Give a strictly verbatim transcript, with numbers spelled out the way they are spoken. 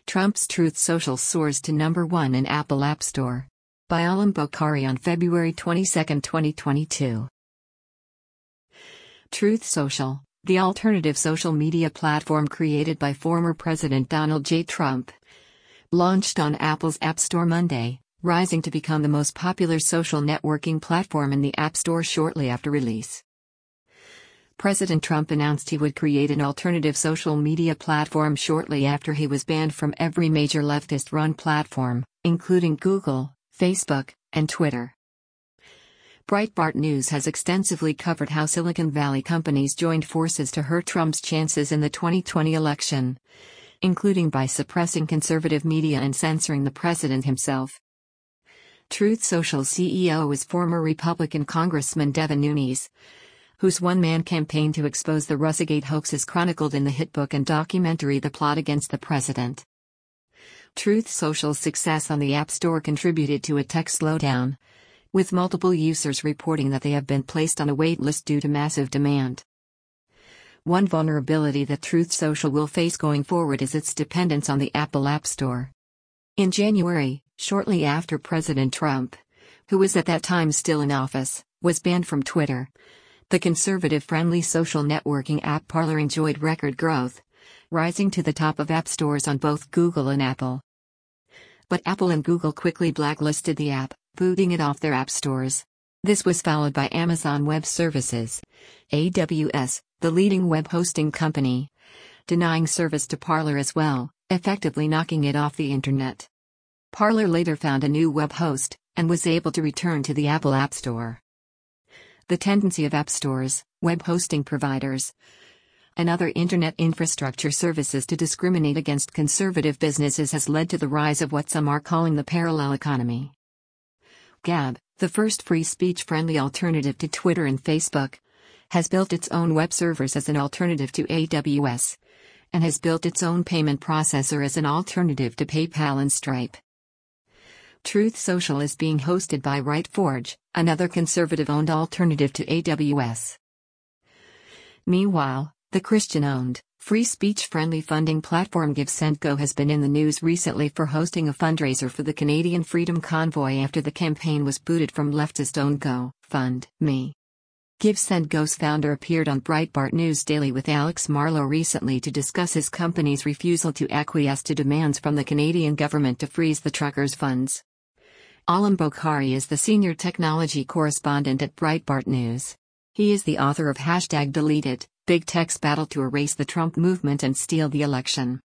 Trump's Truth Social soars to number one in Apple App Store. By Alam Bokhari on February twenty-second, twenty twenty-two. Truth Social, the alternative social media platform created by former President Donald J. Trump, launched on Apple's App Store Monday, rising to become the most popular social networking platform in the App Store shortly after release. President Trump announced he would create an alternative social media platform shortly after he was banned from every major leftist-run platform, including Google, Facebook, and Twitter. Breitbart News has extensively covered how Silicon Valley companies joined forces to hurt Trump's chances in the twenty twenty election, including by suppressing conservative media and censoring the president himself. Truth Social C E O is former Republican Congressman Devin Nunes, whose one-man campaign to expose the Russiagate hoax is chronicled in the hit book and documentary The Plot Against the President. Truth Social's success on the App Store contributed to a tech slowdown, with multiple users reporting that they have been placed on a wait list due to massive demand. One vulnerability that Truth Social will face going forward is its dependence on the Apple App Store. In January, shortly after President Trump, who was at that time still in office, was banned from Twitter, the conservative-friendly social networking app Parler enjoyed record growth, rising to the top of app stores on both Google and Apple. But Apple and Google quickly blacklisted the app, booting it off their app stores. This was followed by Amazon Web Services, A W S, the leading web hosting company, denying service to Parler as well, effectively knocking it off the internet. Parler later found a new web host, and was able to return to the Apple App Store. The tendency of app stores, web hosting providers, and other internet infrastructure services to discriminate against conservative businesses has led to the rise of what some are calling the parallel economy. Gab, the first free speech-friendly alternative to Twitter and Facebook, has built its own web servers as an alternative to A W S, and has built its own payment processor as an alternative to PayPal and Stripe. Truth Social is being hosted by RightForge, another conservative-owned alternative to A W S. Meanwhile, the Christian-owned, free speech-friendly funding platform GiveSendGo has been in the news recently for hosting a fundraiser for the Canadian Freedom Convoy after the campaign was booted from leftist-owned GoFundMe. GiveSendGo's founder appeared on Breitbart News Daily with Alex Marlow recently to discuss his company's refusal to acquiesce to demands from the Canadian government to freeze the truckers' funds. Alam Bokhari is the senior technology correspondent at Breitbart News. He is the author of Hashtag Deleted, Big Tech's Battle to Erase the Trump Movement and Steal the Election.